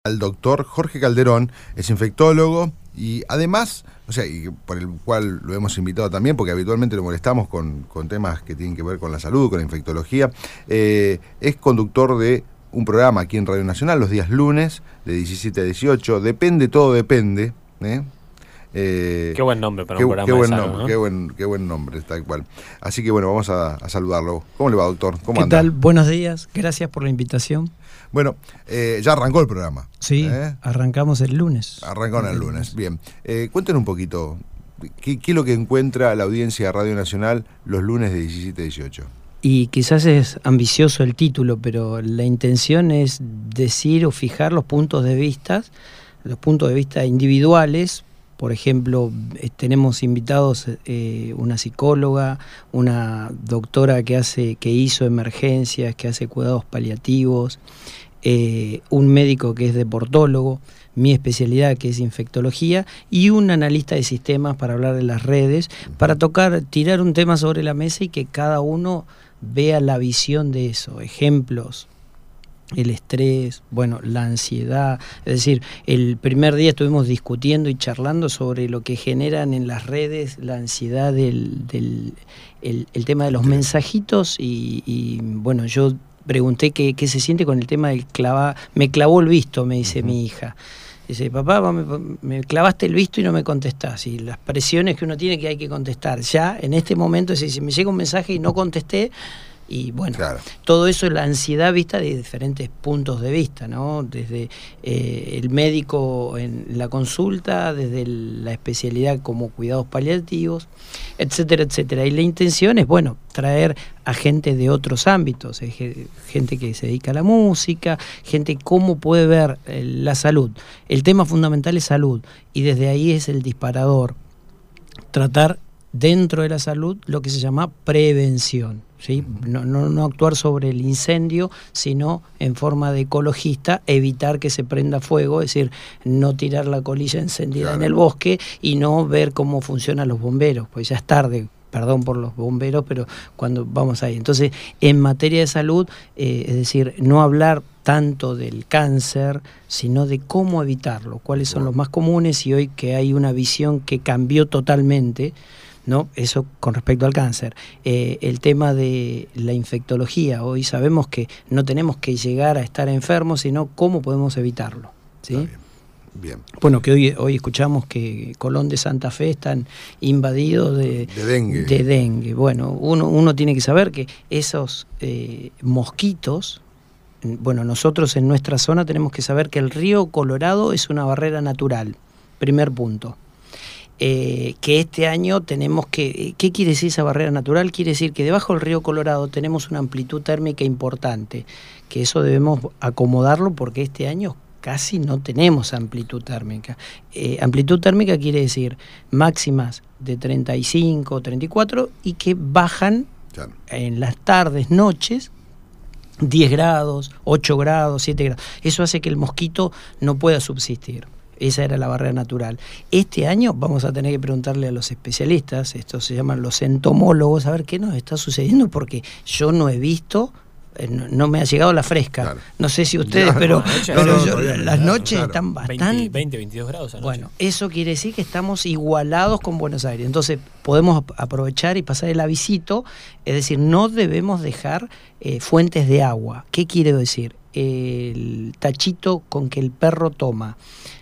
Al doctor Jorge Calderón, es infectólogo y además, y por el cual lo hemos invitado también, porque habitualmente lo molestamos con temas que tienen que ver con la salud, con la infectología, es conductor de un programa aquí en Radio Nacional los días lunes, de 17 a 18, Depende, todo depende, qué buen nombre para un programa de salud, ¿no? Qué buen nombre, tal cual. Así que bueno, vamos a saludarlo. ¿Cómo le va, doctor? ¿Cómo anda? ¿Qué tal? Buenos días, gracias por la invitación. Bueno, ya arrancó el programa. Sí, arrancamos el lunes. Arrancó el lunes, bien. Cuéntenos un poquito, ¿qué es lo que encuentra la audiencia de Radio Nacional los lunes de 17 a 18? Y quizás es ambicioso el título, pero la intención es decir o fijar los puntos de vista individuales. Por ejemplo, tenemos invitados una psicóloga, una doctora que hizo emergencias, que hace cuidados paliativos, un médico que es deportólogo, mi especialidad que es infectología, y un analista de sistemas para hablar de las redes, para tirar un tema sobre la mesa y que cada uno vea la visión de eso, ejemplos. El estrés, la ansiedad, es decir, el primer día estuvimos discutiendo y charlando sobre lo que generan en las redes la ansiedad el tema de los mensajitos y yo pregunté qué se siente con el tema del me clavó el visto, me dice mi hija. Dice, papá, me clavaste el visto y no me contestás. Y las presiones que uno tiene que hay que contestar. Ya en este momento, si me llega un mensaje y no contesté, y claro, todo eso es la ansiedad vista de diferentes puntos de vista, ¿no? Desde el médico en la consulta, desde la especialidad como cuidados paliativos, etcétera, etcétera. Y la intención es, traer a gente de otros ámbitos, gente que se dedica a la música, gente cómo puede ver la salud. El tema fundamental es salud, y desde ahí es el disparador. Tratar dentro de la salud lo que se llama prevención, ¿sí? No actuar sobre el incendio, sino en forma de ecologista, evitar que se prenda fuego, es decir, no tirar la colilla encendida en el bosque y no ver cómo funcionan los bomberos, pues ya es tarde. Perdón por los bomberos, pero cuando vamos ahí. Entonces, en materia de salud, es decir, no hablar tanto del cáncer, sino de cómo evitarlo, cuáles son los más comunes, y hoy que hay una visión que cambió totalmente, ¿no? Eso con respecto al cáncer. El tema de la infectología, hoy sabemos que no tenemos que llegar a estar enfermos, sino cómo podemos evitarlo, ¿sí? Bien. Que hoy escuchamos que Colón de Santa Fe están invadidos de dengue. Uno tiene que saber que esos mosquitos, nosotros en nuestra zona tenemos que saber que el río Colorado es una barrera natural, primer punto. Que este año tenemos que... ¿Qué quiere decir esa barrera natural? Quiere decir que debajo del río Colorado tenemos una amplitud térmica importante, que eso debemos acomodarlo porque este año casi no tenemos amplitud térmica. Amplitud térmica quiere decir máximas de 35, 34 y que bajan en las tardes, noches, 10 grados, 8 grados, 7 grados. Eso hace que el mosquito no pueda subsistir. Esa era la barrera natural. Este año vamos a tener que preguntarle a los especialistas, estos se llaman los entomólogos, a ver qué nos está sucediendo, porque yo no he visto... No me ha llegado la fresca. Claro. No sé si ustedes, pero las noches están bastante... 20, 22 grados anoche. Eso quiere decir que estamos igualados con Buenos Aires. Entonces podemos aprovechar y pasar el avisito. Es decir, no debemos dejar fuentes de agua. ¿Qué quiere decir? El tachito con que el perro toma,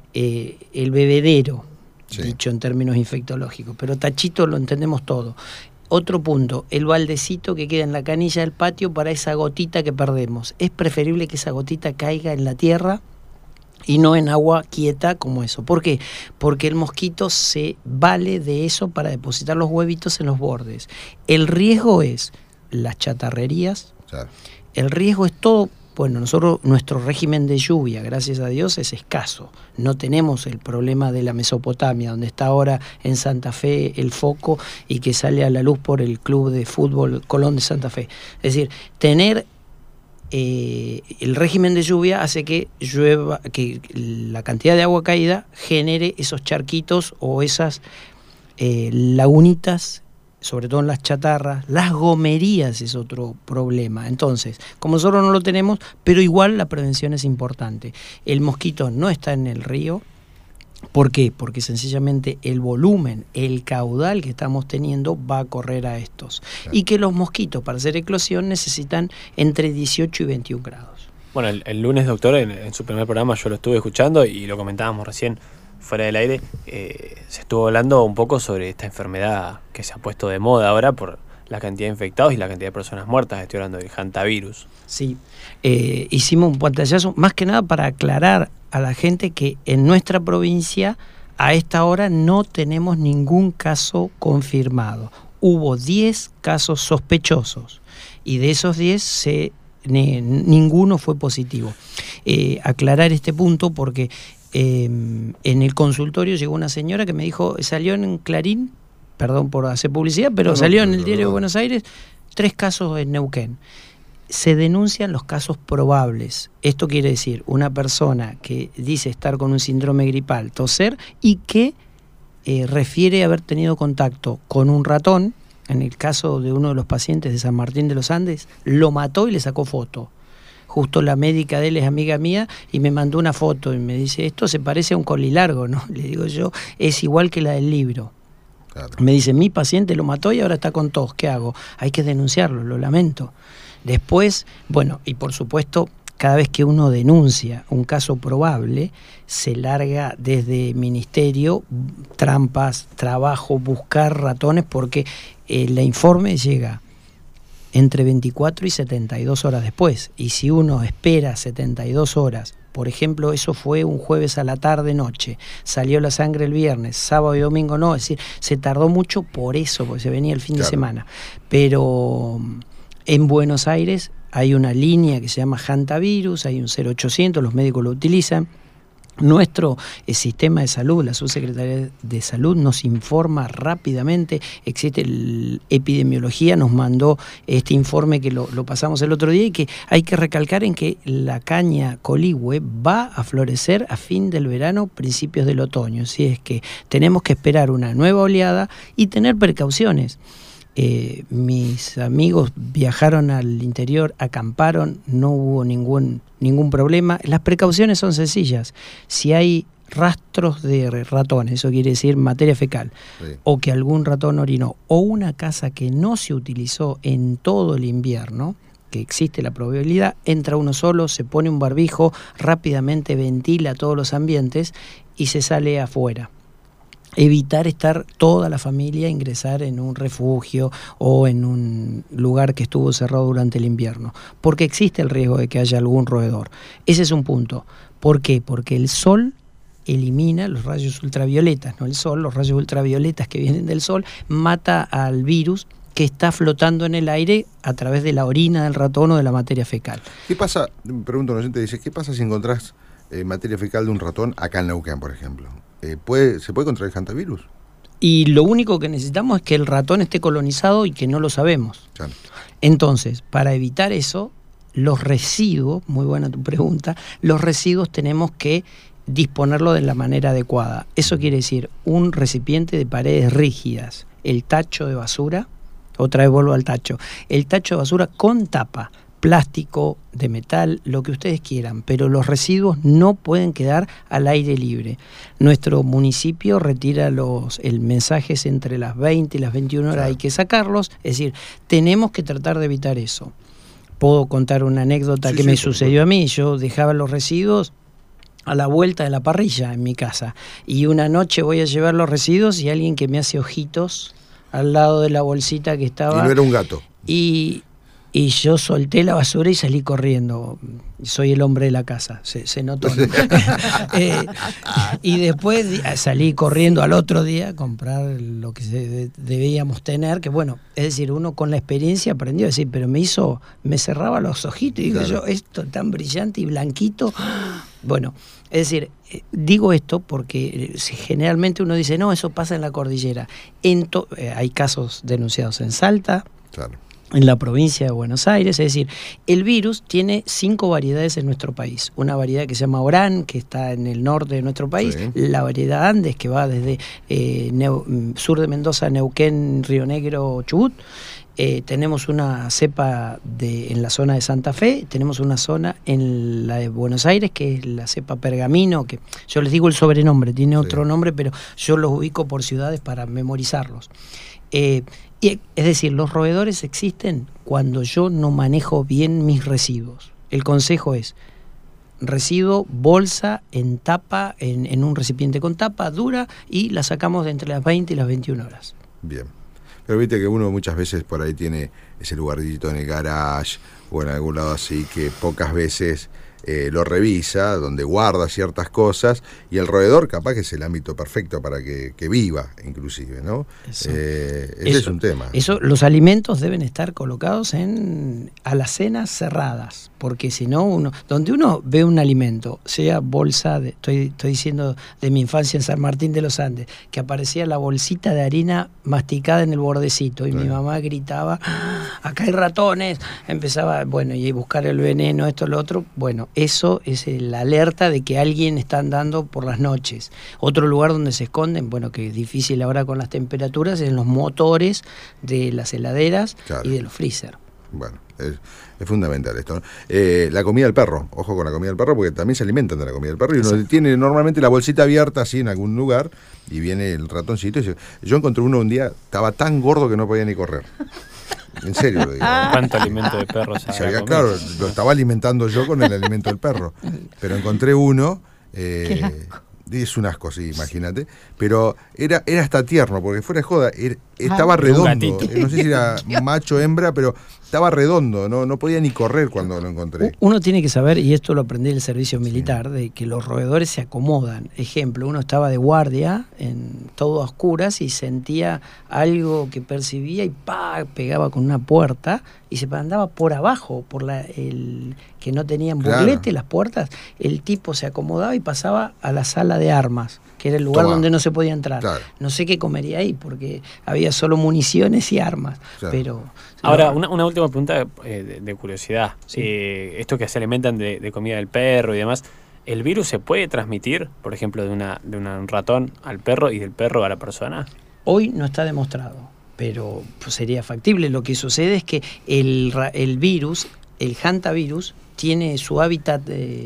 el bebedero, dicho en términos infectológicos, pero tachito lo entendemos todo. Otro punto, el baldecito que queda en la canilla del patio para esa gotita que perdemos. Es preferible que esa gotita caiga en la tierra y no en agua quieta como eso. ¿Por qué? Porque el mosquito se vale de eso para depositar los huevitos en los bordes. El riesgo es las chatarrerías, el riesgo es todo. Nosotros, nuestro régimen de lluvia, gracias a Dios, es escaso. No tenemos el problema de la Mesopotamia, donde está ahora en Santa Fe el foco y que sale a la luz por el club de fútbol Colón de Santa Fe. Es decir, tener el régimen de lluvia hace que llueva, que la cantidad de agua caída genere esos charquitos o esas lagunitas sobre todo en las chatarras. Las gomerías es otro problema. Entonces, como nosotros no lo tenemos, pero igual la prevención es importante. El mosquito no está en el río. ¿Por qué? Porque sencillamente el volumen, el caudal que estamos teniendo va a correr a estos. Claro. Y que los mosquitos para hacer eclosión necesitan entre 18 y 21 grados. Bueno, el lunes, doctor, en su primer programa yo lo estuve escuchando y lo comentábamos recién fuera del aire. Se estuvo hablando un poco sobre esta enfermedad que se ha puesto de moda ahora por la cantidad de infectados y la cantidad de personas muertas. Estoy hablando del hantavirus. Sí, hicimos un pantallazo más que nada para aclarar a la gente que en nuestra provincia a esta hora no tenemos ningún caso confirmado. Hubo 10 casos sospechosos y de esos 10 ninguno fue positivo. Aclarar este punto porque en el consultorio llegó una señora que me dijo, salió en Clarín, perdón por hacer publicidad, pero salió en el Diario de Buenos Aires, 3 casos en Neuquén. Se denuncian los casos probables. Esto quiere decir una persona que dice estar con un síndrome gripal, toser, y que refiere haber tenido contacto con un ratón. En el caso de uno de los pacientes de San Martín de los Andes, lo mató y le sacó foto. Justo la médica de él es amiga mía y me mandó una foto y me dice, esto se parece a un colilargo, ¿no? Le digo yo, es igual que la del libro. Claro. Me dice, mi paciente lo mató y ahora está con tos, ¿qué hago? Hay que denunciarlo, lo lamento. Después, bueno, y por supuesto, cada vez que uno denuncia un caso probable, se larga desde ministerio, trampas, trabajo, buscar ratones, porque el informe llega entre 24 y 72 horas después. Y si uno espera 72 horas, por ejemplo, eso fue un jueves a la tarde-noche, salió la sangre el viernes, sábado y domingo no, es decir, se tardó mucho por eso, porque se venía el fin de semana. Pero en Buenos Aires hay una línea que se llama hantavirus, hay un 0800, los médicos lo utilizan. Nuestro sistema de salud, la Subsecretaría de Salud nos informa rápidamente, existe epidemiología, nos mandó este informe que lo pasamos el otro día y que hay que recalcar en que la caña coligüe va a florecer a fin del verano, principios del otoño, así es que tenemos que esperar una nueva oleada y tener precauciones. Mis amigos viajaron al interior, acamparon, no hubo ningún problema. Las precauciones son sencillas. Si hay rastros de ratones, eso quiere decir materia fecal, sí, o que algún ratón orinó, o una casa que no se utilizó en todo el invierno, que existe la probabilidad, entra uno solo, se pone un barbijo, rápidamente ventila todos los ambientes y se sale afuera. Evitar estar toda la familia, ingresar en un refugio o en un lugar que estuvo cerrado durante el invierno, porque existe el riesgo de que haya algún roedor. Ese es un punto. ¿Por qué? Porque el sol elimina los rayos ultravioletas, no el sol, los rayos ultravioletas que vienen del sol, mata al virus que está flotando en el aire a través de la orina del ratón o de la materia fecal. ¿Qué pasa? Me pregunto, un oyente dice, ¿qué pasa si encontrás materia fecal de un ratón acá en Neuquén, por ejemplo? ¿Se puede contraer hantavirus? Y lo único que necesitamos es que el ratón esté colonizado y que no lo sabemos. Claro. Entonces, para evitar eso, los residuos, muy buena tu pregunta, los residuos tenemos que disponerlo de la manera adecuada. Eso quiere decir un recipiente de paredes rígidas, el tacho de basura, otra vez vuelvo al tacho, el tacho de basura con tapa, plástico, de metal, lo que ustedes quieran, pero los residuos no pueden quedar al aire libre. Nuestro municipio retira el mensajes entre las 20 y las 21 horas, hay que sacarlos, es decir, tenemos que tratar de evitar eso. Puedo contar una anécdota que me sucedió a mí. Yo dejaba los residuos a la vuelta de la parrilla en mi casa y una noche voy a llevar los residuos y alguien que me hace ojitos al lado de la bolsita que estaba. Y no era un gato. Y yo solté la basura y salí corriendo. Soy el hombre de la casa, se notó, ¿no? Y después salí corriendo al otro día a comprar lo que debíamos tener, que bueno, es decir, uno con la experiencia aprendió a decir, pero me cerraba los ojitos y digo, claro, yo, esto tan brillante y blanquito. Bueno, es decir, digo esto porque generalmente uno dice, no, eso pasa en la cordillera. Hay casos denunciados en Salta, claro, en la provincia de Buenos Aires. Es decir, el virus tiene 5 variedades en nuestro país. Una variedad que se llama Orán, que está en el norte de nuestro país, Sí. la variedad Andes, que va desde sur de Mendoza, Neuquén, Río Negro, Chubut. Tenemos una cepa en la zona de Santa Fe, tenemos una zona en la de Buenos Aires, que es la cepa Pergamino, que yo les digo el sobrenombre, tiene otro nombre, pero yo los ubico por ciudades para memorizarlos. Es decir, los roedores existen cuando yo no manejo bien mis residuos. El consejo es: residuo, bolsa, en tapa, en un recipiente con tapa dura, y la sacamos de entre las 20 y las 21 horas. Bien. Pero viste que uno muchas veces por ahí tiene ese lugarcito en el garage o en algún lado así que pocas veces lo revisa, donde guarda ciertas cosas, y el roedor capaz que es el ámbito perfecto para que viva, inclusive, ¿no? Ese es un tema. Los alimentos deben estar colocados en alacenas cerradas, porque si no, donde uno ve un alimento, sea bolsa, estoy diciendo de mi infancia en San Martín de los Andes, que aparecía la bolsita de harina masticada en el bordecito, y mi mamá gritaba: acá hay ratones, empezaba, y buscar el veneno, esto, lo otro. Bueno, eso es la alerta de que alguien está andando por las noches. Otro lugar donde se esconden, que es difícil ahora con las temperaturas, es en los motores de las heladeras, claro, y de los freezer. Bueno, es fundamental esto, ¿no? La comida del perro, ojo con la comida del perro, porque también se alimentan de la comida del perro, y uno tiene normalmente la bolsita abierta así en algún lugar, y viene el ratoncito. Yo encontré uno un día, estaba tan gordo que no podía ni correr. En serio lo digo. ¿Cuánto alimento de perro se había comido? Claro, lo estaba alimentando yo con el alimento del perro. Pero encontré uno, es un asco, sí, imagínate. Pero era hasta tierno, porque fuera de joda, estaba redondo. No sé si era macho o hembra, pero estaba redondo, no podía ni correr cuando lo encontré. Uno tiene que saber, y esto lo aprendí del servicio militar, de que los roedores se acomodan. Ejemplo, uno estaba de guardia, en todo a oscuras, y sentía algo que percibía y pegaba con una puerta, y se andaba por abajo, que no tenían burlete, claro, las puertas. El tipo se acomodaba y pasaba a la sala de armas, que era el lugar donde no se podía entrar. Claro. No sé qué comería ahí, porque había solo municiones y armas. Claro. Pero ahora, una última pregunta de curiosidad. Sí. Esto que se alimentan de comida del perro y demás, ¿el virus se puede transmitir, por ejemplo, de un ratón al perro y del perro a la persona? Hoy no está demostrado, pero sería factible. Lo que sucede es que el virus, el hantavirus, tiene su hábitat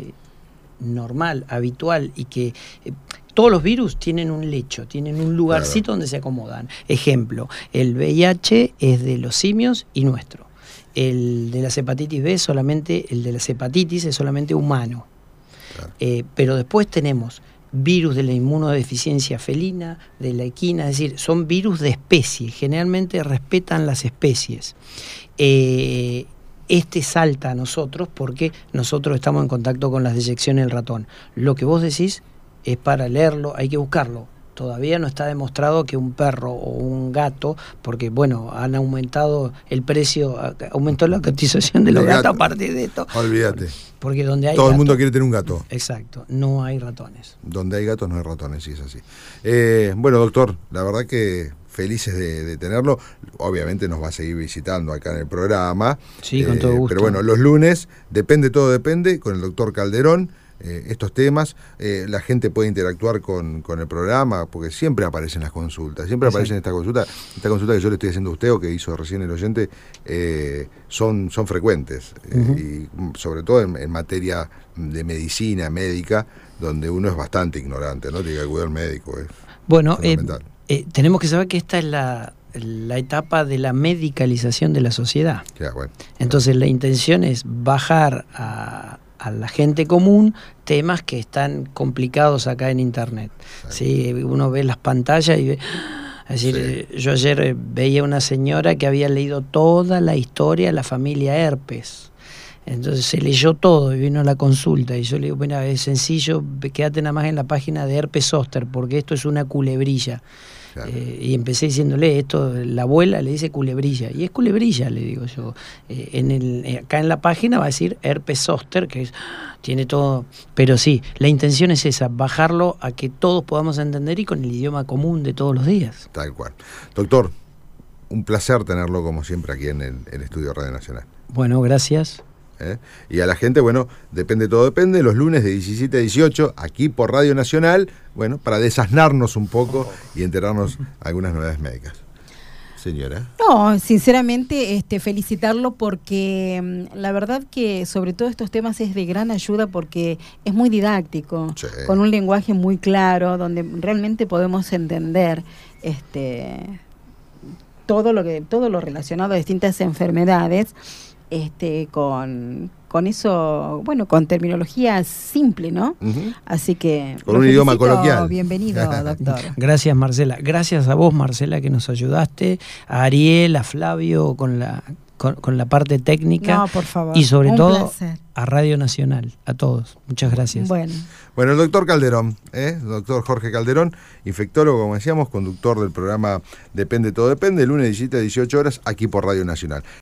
normal, habitual, y que todos los virus tienen un lecho, tienen un lugarcito, claro, donde se acomodan. Ejemplo, el VIH es de los simios y nuestro. El de la hepatitis B el de la hepatitis es solamente humano. Claro. Pero después tenemos virus de la inmunodeficiencia felina, de la equina, es decir, son virus de especie, generalmente respetan las especies. Salta a nosotros porque nosotros estamos en contacto con las deyecciones del ratón. Lo que vos decís es para leerlo, hay que buscarlo. Todavía no está demostrado que un perro o un gato, porque han aumentado el precio, aumentó la cotización de los gatos a partir de esto. Olvídate. Porque donde hay todo gato, el mundo quiere tener un gato. Exacto, no hay ratones. Donde hay gatos no hay ratones, sí, es así. Bueno, doctor, la verdad que felices de tenerlo. Obviamente nos va a seguir visitando acá en el programa. Sí, con todo gusto. Pero bueno, los lunes, todo depende, con el doctor Calderón. Estos temas, la gente puede interactuar con el programa, porque siempre aparecen las consultas, siempre aparecen esta consulta que yo le estoy haciendo a usted o que hizo recién el oyente, son frecuentes, y sobre todo en materia de medicina, médica, donde uno es bastante ignorante, ¿no? Tiene que acudir al médico. Bueno, tenemos que saber que esta es la etapa de la medicalización de la sociedad. Ya, bueno. Entonces la intención es bajar a la gente común temas que están complicados acá en internet. Sí, uno ve las pantallas y ve... Es decir, yo ayer veía una señora que había leído toda la historia de la familia Herpes. Entonces se leyó todo y vino a la consulta, y yo le digo, es sencillo, quédate nada más en la página de Herpes Zoster, porque esto es una culebrilla. Claro. Y empecé diciéndole esto, la abuela le dice culebrilla, y es culebrilla, le digo yo. Acá en la página va a decir Herpes Zoster, que tiene todo, pero sí, la intención es esa, bajarlo a que todos podamos entender y con el idioma común de todos los días. Tal cual. Doctor, un placer tenerlo como siempre aquí en el estudio Radio Nacional. Bueno, gracias. Y a la gente, bueno, depende, todo depende, los lunes de 17 a 18, aquí por Radio Nacional, bueno, para desasnarnos un poco y enterarnos algunas novedades médicas. Señora. No, sinceramente, felicitarlo porque la verdad que sobre todo estos temas es de gran ayuda porque es muy didáctico, sí, con un lenguaje muy claro, donde realmente podemos entender todo lo relacionado a distintas enfermedades. Con eso, bueno, con terminología simple, ¿no? Uh-huh. Así que... Con un idioma coloquial. Bienvenido, doctor. Gracias, Marcela. Gracias a vos, Marcela, que nos ayudaste, a Ariel, a Flavio, con la parte técnica. No, por favor. Y sobre todo placer. A Radio Nacional, a todos. Muchas gracias. Bueno, el doctor Calderón, el doctor Jorge Calderón, infectólogo, como decíamos, conductor del programa Depende, todo depende, lunes 17 a 18 horas, aquí por Radio Nacional.